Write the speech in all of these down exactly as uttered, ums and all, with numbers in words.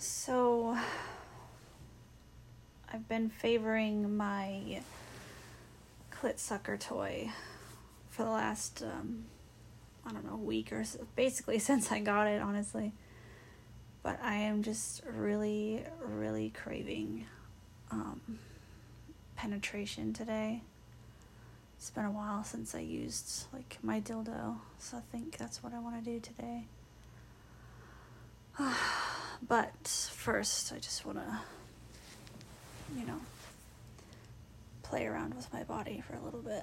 So, I've been favoring my clit sucker toy for the last, um, I don't know, week or so, basically since I got it, honestly. But I am just really, really craving um, penetration today. It's been a while since I used, like, my dildo, so I think that's what I want to do today. But first, I just want to, you know, play around with my body for a little bit.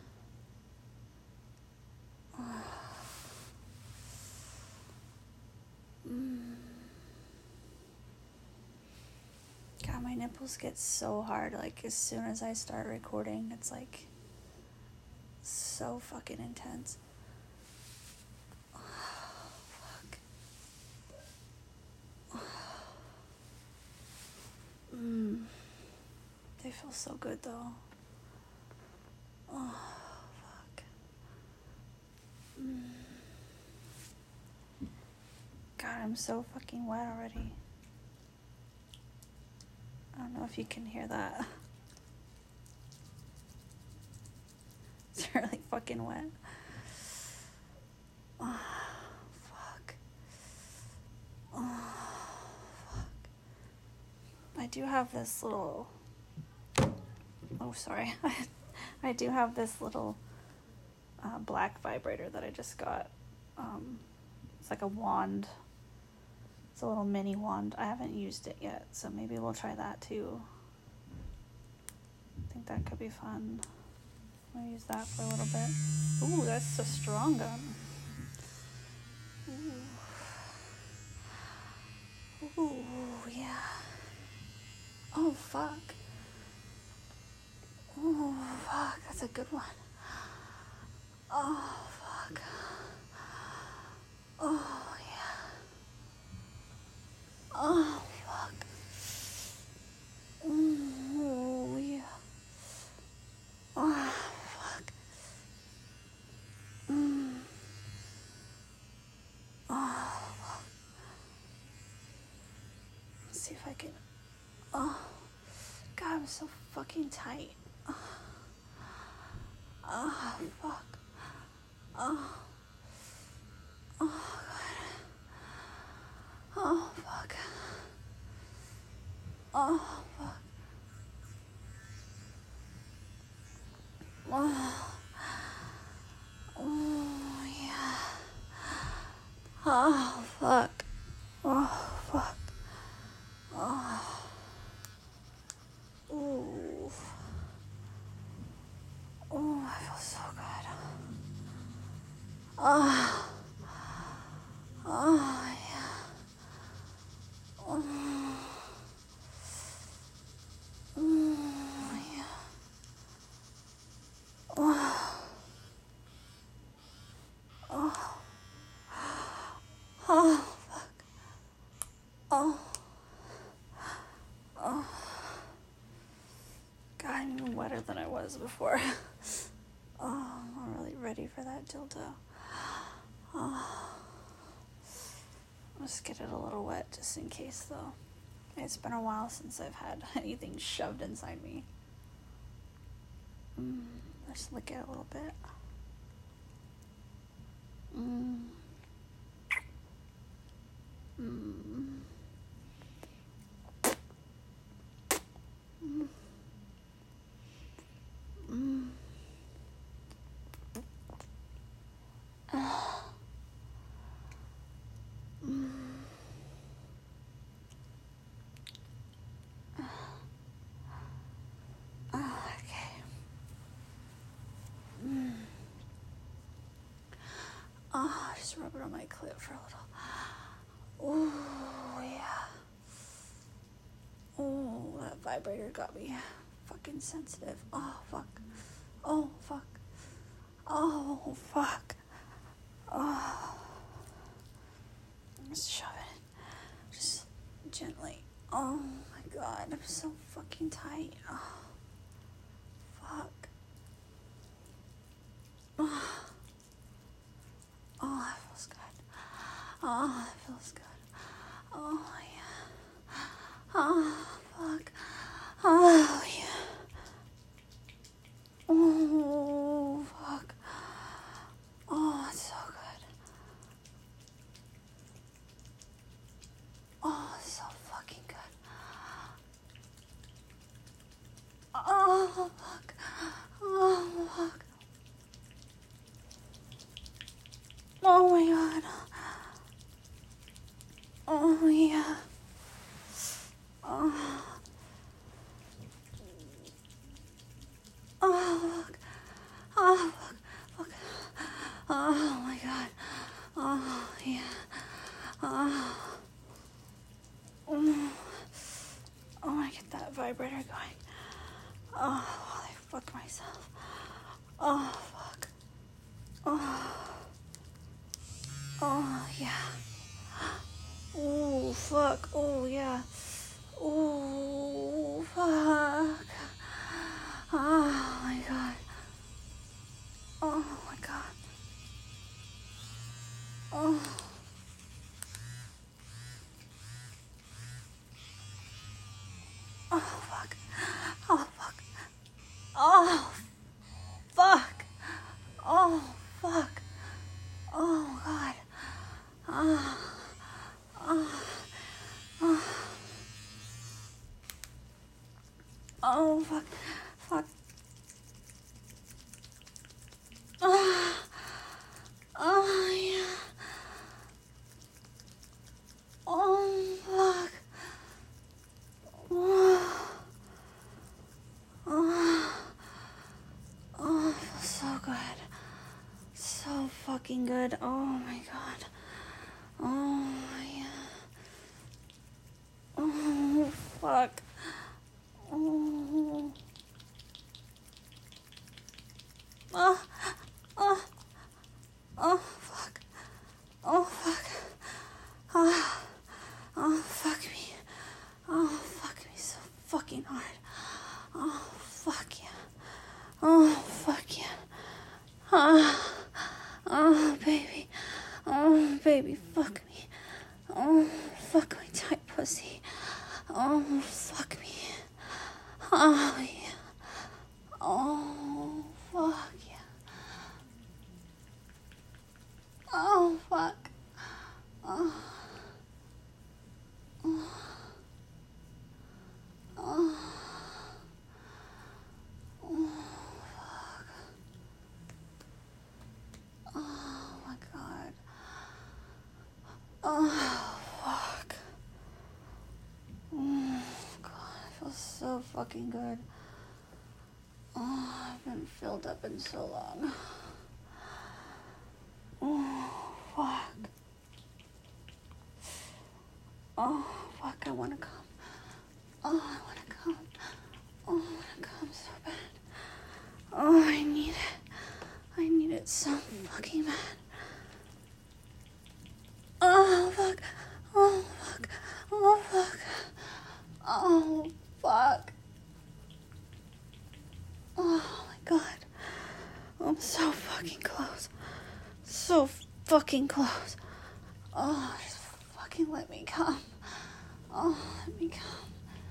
Mm. God, my nipples get so hard, like, as soon as I start recording, it's, like, so fucking intense. Mm. They feel so good, though. Oh, fuck. Mm. God, I'm so fucking wet already. I don't know if you can hear that. It's really fucking wet. Oh, fuck. Oh, fuck. I do have this little... Oh, sorry. I do have this little uh, black vibrator that I just got. Um, it's like a wand. It's a little mini wand. I haven't used it yet, so maybe we'll try that too. I think that could be fun. I'll use that for a little bit. Ooh, that's a strong gun. Ooh. Ooh, yeah. Oh, fuck. Oh, fuck, that's a good one. Oh, fuck. Oh, yeah. Oh, fuck. Oh, yeah. Oh, fuck. Mm. Oh, fuck. Let's see if I can... Oh, God, I'm so fucking tight. Oh, oh fuck. Oh. Oh, God. Oh, fuck. Oh, fuck. Oh. Oh, yeah. Oh, fuck. Oh, fuck. Oh. Ooh. Oh, I feel so good. Oh. Oh, yeah. Oh. Oh, yeah. Oh. Oh. Oh, fuck. Oh. Oh. God, I'm even wetter than I was before. Oh, I'm really ready for that dildo. Oh. I'll just get it a little wet just in case, though. It's been a while since I've had anything shoved inside me. Mm, let's lick it a little bit. Mm. Mm. Mm. Mm. Uh. Mm. Oh, okay. Mm. Oh, just rub it on my clit for a little. Ooh, yeah. Oh, that vibrator got me fucking sensitive. Oh, fuck. Oh, fuck. Oh, fuck. Oh. Just shove it in. Just gently. Oh, my God. I'm so fucking tight. Oh, fuck. Oh. Oh, that feels good. Oh, that feels good. Oh, yeah. Oh, yeah. Oh. Oh, fuck. Oh, fuck. Fuck. Oh, my God. Oh, yeah. Oh. Mm. I want to get that vibrator going. Oh, while I fuck myself. Oh, fuck. Oh. Oh, yeah. Oh, fuck. Oh, yeah. Oh, fuck. Oh, my God. Oh, my God. Oh. Oh, fuck. Oh, fuck. Oh, fuck. Oh, fuck. Oh, God. Oh. Oh. Oh. Oh, fuck. Fuck. Oh. Oh, yeah. Oh, fuck. Oh. Oh. Oh, it feels so good. So fucking good. Oh, my God. Oh, yeah. Oh, fuck. Oh. Oh. Oh. Oh, fuck. Oh, fuck. Oh. Oh, fuck me. Oh, fuck me so fucking hard. Oh, fuck yeah. Oh, fuck yeah. Oh, oh, baby. Oh, baby, fuck me. Oh, fuck my tight pussy. Oh, fuck me. Oh, yeah. Oh, fuck yeah. Oh, fuck. Oh. Oh. Oh. Oh, fuck. Oh, my God. Oh, fuck. Oh, God, it feels so fucking good. Oh, I've been filled up in so long. Oh, fuck. Oh, fuck, I wanna come. Oh, I wanna come. Oh, I wanna come so bad. Oh, I need it. I need it so fucking bad. Oh, fuck. Oh, fuck. Oh, fuck. Oh, fuck. Oh, my God. I'm so fucking close. So fucking close. Oh, just fucking let me come. Oh, let me come.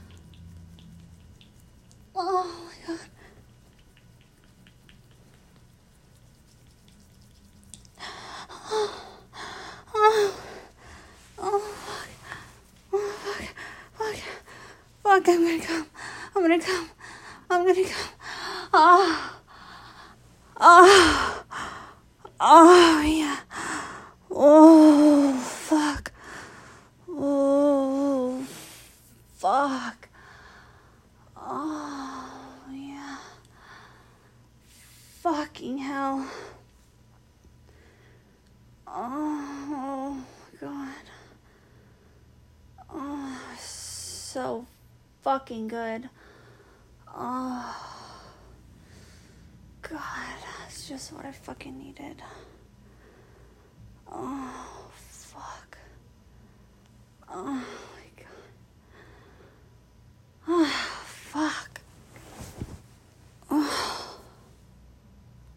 Oh, my God. Oh, oh, oh, fuck. Oh, fuck. Fuck. Fuck, I'm gonna come. I'm gonna come. I'm gonna come. Oh. Oh. Oh, yeah. Oh, fuck. Oh, fuck. Oh, yeah. Fucking hell. Oh, God. Oh, so fucking good. Oh, God. That's just what I fucking needed. Oh, fuck. Oh, my God. Oh, fuck. Oh.